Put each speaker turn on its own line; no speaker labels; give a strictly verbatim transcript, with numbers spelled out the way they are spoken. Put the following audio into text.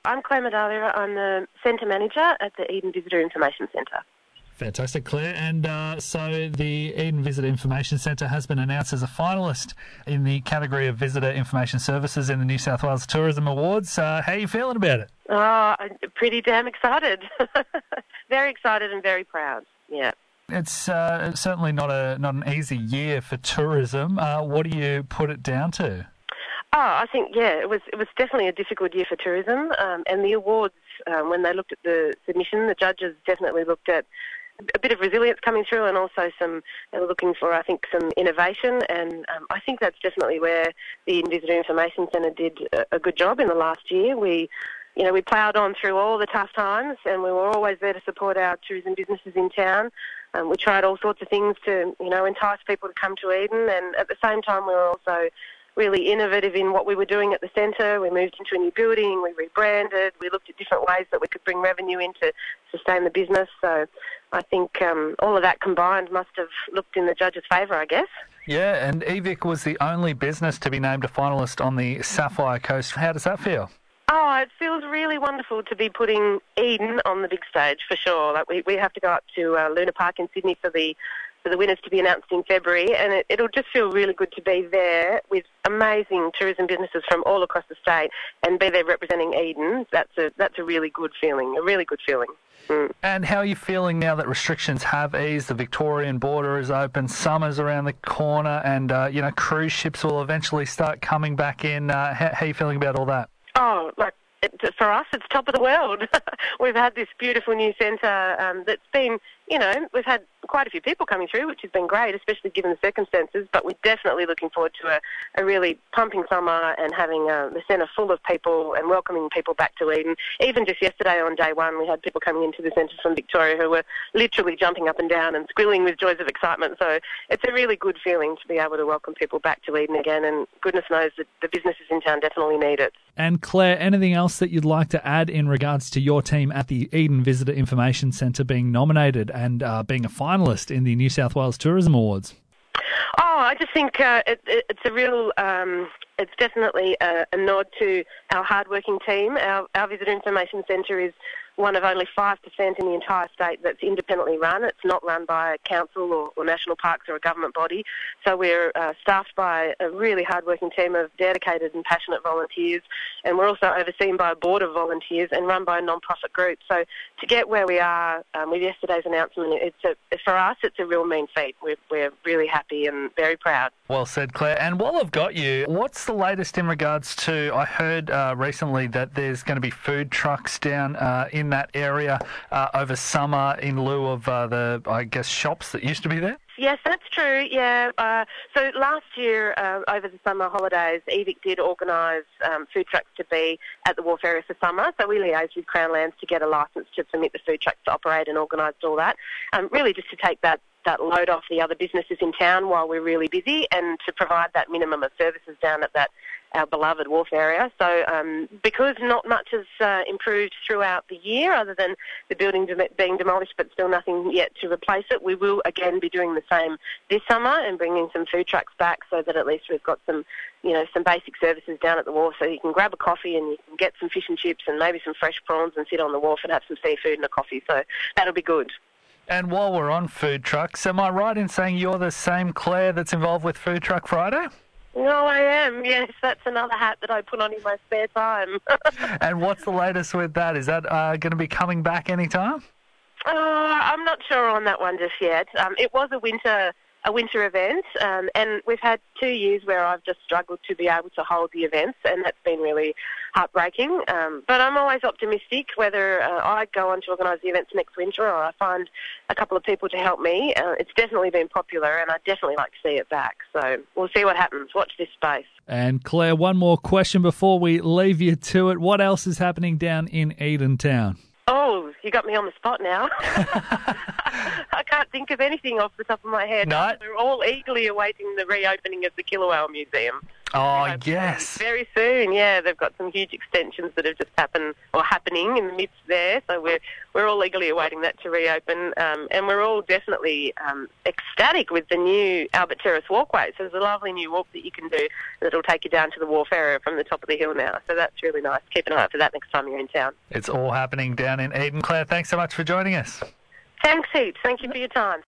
I'm Claire Medalia. I'm the Centre Manager at the Eden Visitor Information Centre.
Fantastic, Claire. And uh, so the Eden Visitor Information Centre has been announced as a finalist in the category of Visitor Information Services in the New South Wales Tourism Awards. Uh, how are you feeling about it?
Oh, I'm pretty damn excited. Very excited and very proud, yeah.
It's uh, certainly not a not an easy year for tourism. Uh, what do you put it down to?
Oh, I think, yeah, it was it was definitely a difficult year for tourism. Um, and the awards, um, when they looked at the submission, the judges definitely looked at a bit of resilience coming through and also some, they were looking for, I think, some innovation. And um, I think that's definitely where the Eden Visitor Information Centre did a, a good job in the last year. We, you know, we ploughed on through all the tough times and we were always there to support our tourism businesses in town. Um, we tried all sorts of things to, you know, entice people to come to Eden, and at the same time we were also really innovative in what we were doing at the centre. We moved into a new building, we rebranded, we looked at different ways that we could bring revenue in to sustain the business. So I think um, all of that combined must have looked in the judge's favour, I guess.
Yeah, and E V I C was the only business to be named a finalist on the Sapphire Coast. How does that feel?
Oh, it feels really wonderful to be putting Eden on the big stage, for sure. Like we, we have to go up to uh, Luna Park in Sydney for the for the winners to be announced in February, and it, it'll just feel really good to be there with amazing tourism businesses from all across the state and be there representing Eden. That's a that's a really good feeling, a really good feeling. Mm.
And how are you feeling now that restrictions have eased, the Victorian border is open, summer's around the corner, and uh, you know, cruise ships will eventually start coming back in? Uh, how, how are you feeling about all that?
Oh, like, it, for us, it's top of the world. We've had this beautiful new centre um, that's been, you know, we've had quite a few people coming through, which has been great, especially given the circumstances, but we're definitely looking forward to a, a really pumping summer and having uh, the centre full of people and welcoming people back to Eden. Even just yesterday on day one, we had people coming into the centre from Victoria who were literally jumping up and down and squealing with joys of excitement. So it's a really good feeling to be able to welcome people back to Eden again, and goodness knows that the businesses in town definitely need it.
And Claire, anything else that you'd like to add in regards to your team at the Eden Visitor Information Centre being nominated and uh, being a finalist in the New South Wales Tourism Awards?
Oh, I just think uh, it, it, it's a real, um, it's definitely a, a nod to our hardworking team. Our, our Visitor Information Centre is one of only five percent in the entire state that's independently run. It's not run by a council or, or national parks or a government body. So we're uh, staffed by a really hardworking team of dedicated and passionate volunteers, and we're also overseen by a board of volunteers and run by a non-profit group. So to get where we are um, with yesterday's announcement, it's a, for us, it's a real mean feat. We're, we're really happy and very proud. Well
said, Claire. And while I've got you, what's the latest in regards to, I heard uh, recently that there's going to be food trucks down uh, in that area uh, over summer in lieu of uh, the, I guess, shops that used to be there?
Yes, that's true, yeah. Uh, so last year, uh, over the summer holidays, E V I C did organise um, food trucks to be at the wharf area for summer. So we liaised with Crown Lands to get a licence to permit the food trucks to operate and organised all that. Um, really just to take that that load off the other businesses in town while we're really busy, and to provide that minimum of services down at that our beloved wharf area. So um, because not much has uh, improved throughout the year other than the building de- being demolished but still nothing yet to replace it, we will again be doing the same this summer and bringing some food trucks back so that at least we've got some, you know, some basic services down at the wharf, so you can grab a coffee and you can get some fish and chips and maybe some fresh prawns and sit on the wharf and have some seafood and a coffee. So that'll be good.
And while we're on food trucks, am I right in saying you're the same Claire that's involved with Food Truck Friday?
No, I am, yes. That's another hat that I put on in my spare time.
And what's the latest with that? Is that uh, going to be coming back anytime?
Uh, I'm not sure on that one just yet. Um, it was a winter a winter event, um, and we've had two years where I've just struggled to be able to hold the events, and that's been really heartbreaking. Um, but I'm always optimistic, whether uh, I go on to organise the events next winter or I find a couple of people to help me. Uh, it's definitely been popular, and I'd definitely like to see it back. So we'll see what happens. Watch this space.
And Claire, one more question before we leave you to it. What else is happening down in Eden Town?
Oh, you got me on the spot now. I can't think of anything off the top of my head.
No.
We're all eagerly awaiting the reopening of the Killer Whale Museum.
Oh, yes.
Very soon, yeah. They've got some huge extensions that have just happened or happening in the midst there. So we're we're all eagerly awaiting that to reopen. Um, and we're all definitely um, ecstatic with the new Albert Terrace walkway. So there's a lovely new walk that you can do that'll take you down to the wharf area from the top of the hill now. So that's really nice. Keep an eye out for that next time you're in town.
It's all happening down in Eden. Claire, thanks so much for joining us.
Thanks heaps. Thank you for your time.